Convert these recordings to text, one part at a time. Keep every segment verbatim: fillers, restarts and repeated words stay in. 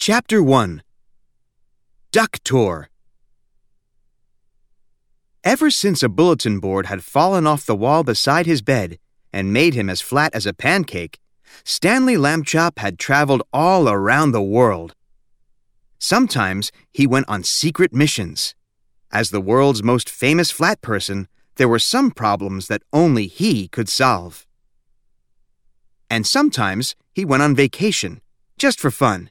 Chapter one. Duck Tour. Ever since a bulletin board had fallen off the wall beside his bed and made him as flat as a pancake, Stanley Lambchop had traveled all around the world. Sometimes he went on secret missions. As the world's most famous flat person, there were some problems that only he could solve. And sometimes he went on vacation, just for fun.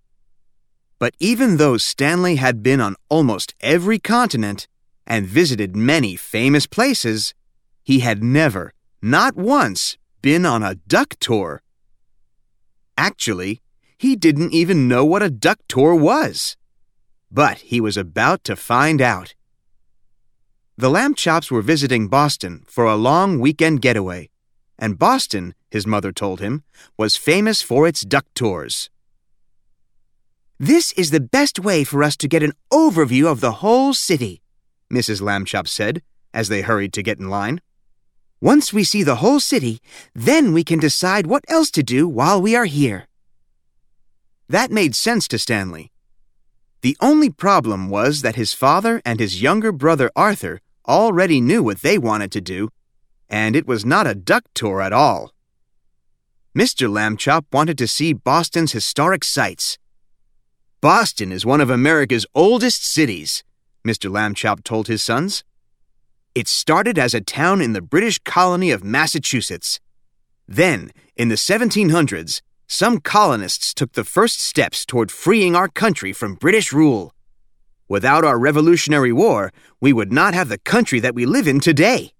But even though Stanley had been on almost every continent and visited many famous places, he had never, not once, been on a duck tour. Actually, he didn't even know what a duck tour was. But he was about to find out. The Lambchops were visiting Boston for a long weekend getaway, and Boston, his mother told him, was famous for its duck tours. "This is the best way for us to get an overview of the whole city," Missus Lambchop said as they hurried to get in line. "Once we see the whole city, then we can decide what else to do while we are here." That made sense to Stanley. The only problem was that his father and his younger brother Arthur already knew what they wanted to do, and it was not a duck tour at all. Mister Lambchop wanted to see Boston's historic sights. "Boston is one of America's oldest cities," Mister Lambchop told his sons. "It started as a town in the British colony of Massachusetts. Then, in the seventeen hundreds, some colonists took the first steps toward freeing our country from British rule. Without our Revolutionary War, we would not have the country that we live in today."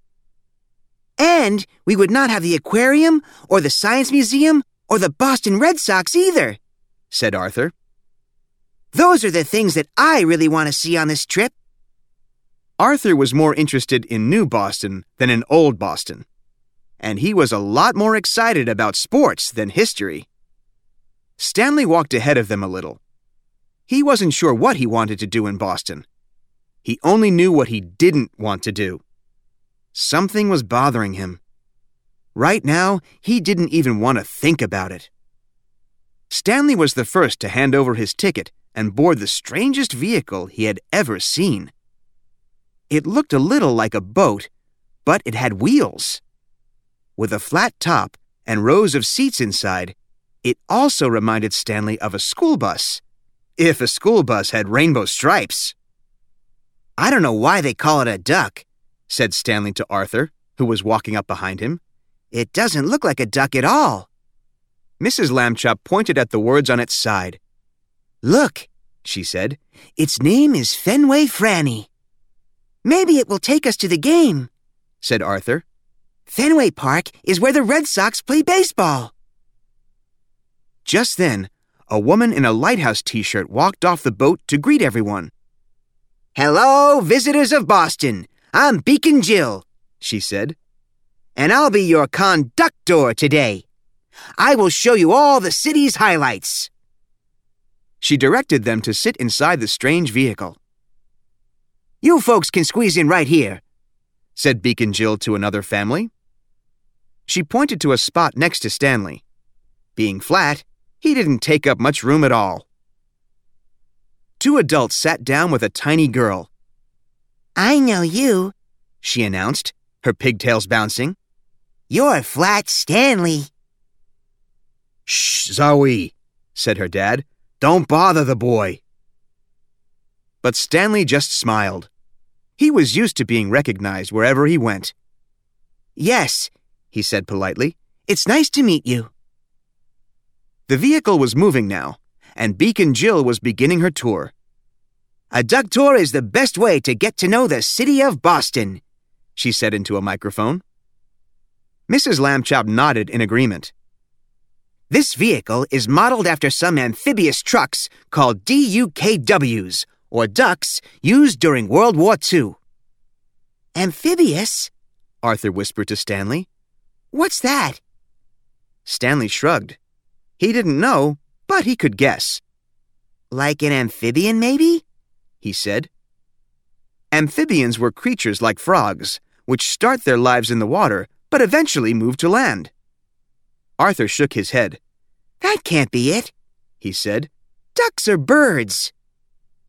"And we would not have the aquarium, or the Science Museum, or the Boston Red Sox either," said Arthur. "Those are the things that I really want to see on this trip." Arthur was more interested in New Boston than in Old Boston, and he was a lot more excited about sports than history. Stanley walked ahead of them a little. He wasn't sure what he wanted to do in Boston. He only knew what he didn't want to do. Something was bothering him. Right now, he didn't even want to think about it. Stanley was the first to hand over his ticket and board the strangest vehicle he had ever seen. It looked a little like a boat, but it had wheels. With a flat top and rows of seats inside, it also reminded Stanley of a school bus, if a school bus had rainbow stripes. "I don't know why they call it a duck," said Stanley to Arthur, who was walking up behind him. "It doesn't look like a duck at all." Missus Lambchop pointed at the words on its side. "Look," she said, "its name is Fenway Franny." "Maybe it will take us to the game," said Arthur. "Fenway Park is where the Red Sox play baseball." Just then, a woman in a lighthouse t-shirt walked off the boat to greet everyone. "Hello, visitors of Boston. I'm Beacon Jill," she said, "and I'll be your conductor today. I will show you all the city's highlights." She directed them to sit inside the strange vehicle. "You folks can squeeze in right here," said Beacon Jill to another family. She pointed to a spot next to Stanley. Being flat, he didn't take up much room at all. Two adults sat down with a tiny girl. "I know you," she announced, her pigtails bouncing. "You're Flat Stanley." "Shh, Zoe," said her dad. "Don't bother the boy." But Stanley just smiled. He was used to being recognized wherever he went. "Yes," he said politely. "It's nice to meet you." The vehicle was moving now, and Beacon Jill was beginning her tour. "A duck tour is the best way to get to know the city of Boston," she said into a microphone. Missus Lambchop nodded in agreement. "This vehicle is modeled after some amphibious trucks called D U K Ws, or ducks, used during World War Two. "Amphibious?" Arthur whispered to Stanley. "What's that?" Stanley shrugged. He didn't know, but he could guess. "Like an amphibian, maybe?" he said. Amphibians were creatures like frogs, which start their lives in the water, but eventually move to land. Arthur shook his head. "That can't be it," he said. Ducks are birds.